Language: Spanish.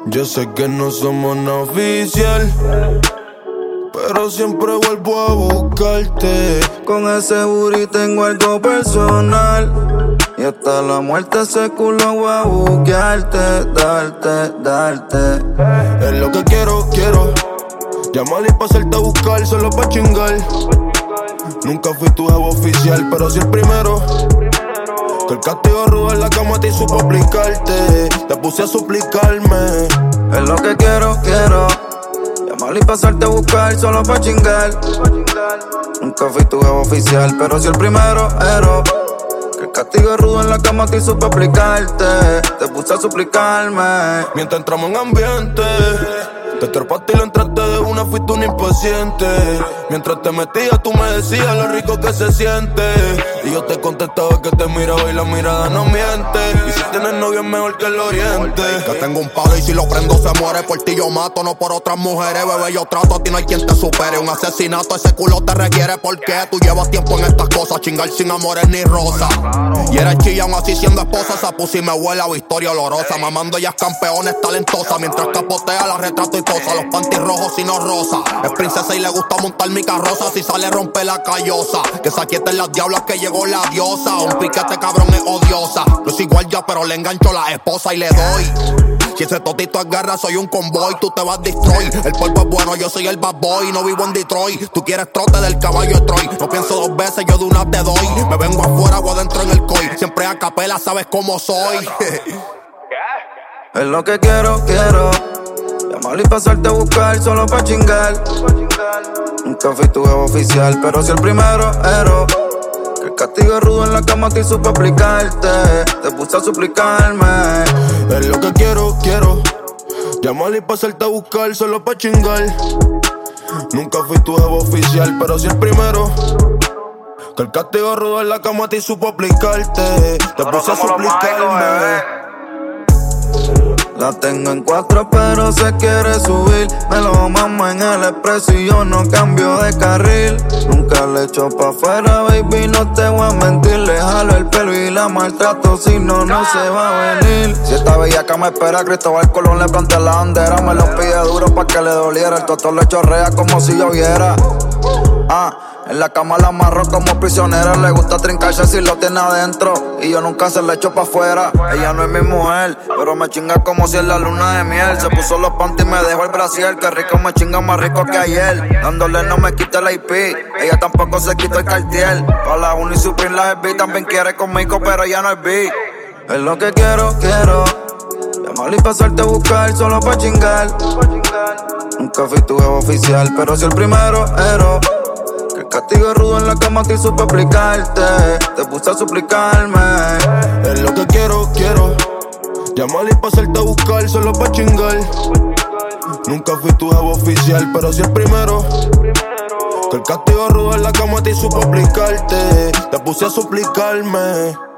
Yo sé que no somos nada oficial, pero siempre vuelvo a buscarte. Con ese booty tengo algo personal, y hasta la muerte ese culo voy a buquearte, darte. Es lo que quiero. Llamarle pa' hacerte a buscar, solo pa' chingar. Nunca fui tu jefe oficial, pero sí el primero. Que el castigo rudo en la cama te supo aplicarte. Te puse a suplicarme. Es lo que quiero. Llamarle y pasarte a buscar solo pa' chingar. Nunca fui tu jefe oficial, pero sí el primero. Que el castigo rudo en la cama te supo aplicarte. Te puse a suplicarme. Mientras entramos en ambiente, te trepaste y lo entraste de una, fuiste un impaciente. Mientras te metías tú me decías lo rico que se siente, y yo te contestaba que te miraba y la mirada no miente. Y si tienes novio es mejor que el oriente. Que tengo un palo y si lo prendo se muere. Por ti yo mato, no por otras mujeres. Bebé, yo trato, a ti no hay quien te supere. Un asesinato, ese culo te requiere. Porque tú llevas tiempo en estas cosas. Chingar sin amores ni rosa. Y eres chilla aún así siendo esposa. Esa pussy me huele a victoria olorosa. Mamando ellas campeones talentosa. Mientras capotea la retrato y cosa. Los panties rojos y no rosa. Es princesa y le gusta montar mi carroza. Si sale rompe la callosa. Que se aquieten las diablas que llegó la diosa. Un piquete cabrón es odiosa. No es igual ya pero le engancho la esposa y le doy. Si ese totito agarra soy un convoy. Tú te vas a destroy. El polvo es bueno, yo soy el bad boy. No vivo en Detroit. Tú quieres trote del caballo de Troy. No pienso dos veces, yo de una te doy. Me vengo afuera o adentro en el coy. Siempre a capela, sabes cómo soy. Es lo que quiero. Llamarle y pasarte a buscar solo pa' chingar. Nunca fui tu jefe oficial, pero sí el primero. Que el castigo rudo en la cama te supo aplicarte. Te puse a suplicarme. Es lo que quiero. Llamarle y pasarte a buscar solo pa' chingar. Nunca fui tu jefe oficial, pero sí el primero. Que el castigo rudo en la cama te supo aplicarte. Te puse a suplicarme. La tengo en 4 pero se quiere subir. Me lo mamo en el expreso y yo no cambio de carril. Nunca le echo pa' afuera, baby, no te voy a mentir. Le jalo el pelo y la maltrato, si no, no se va a venir. Si esta bellaca me espera, Cristóbal Colón le plantea la bandera. Me lo pide duro pa' que le doliera. El totón le chorrea como si lloviera. En la cama la amarro como prisionera. Le gusta trincarse si lo tiene adentro, y yo nunca se la echo pa' afuera. Ella no es mi mujer, pero me chinga como si es la luna de miel. Se puso los panties y me dejó el brasier. Que rico me chinga, más rico que ayer. Dándole no me quita la IP, ella tampoco se quitó el Cartier. Pa' la uni Supreme la SB también quiere conmigo, pero ya no es B. Es lo que quiero. Llamarle y pasarte a buscar solo pa' chingar. Nunca fui tu jefe oficial, pero sí el primero. Que el castigo rudo en la cama te supo aplicarte. Te puse a suplicarme. Es lo que quiero. Llamarle y pasarte a buscar solo pa' chingar. Nunca fui tu jefe oficial, pero sí el primero. Que el castigo rudo en la cama te supo aplicarte. Te puse a suplicarme.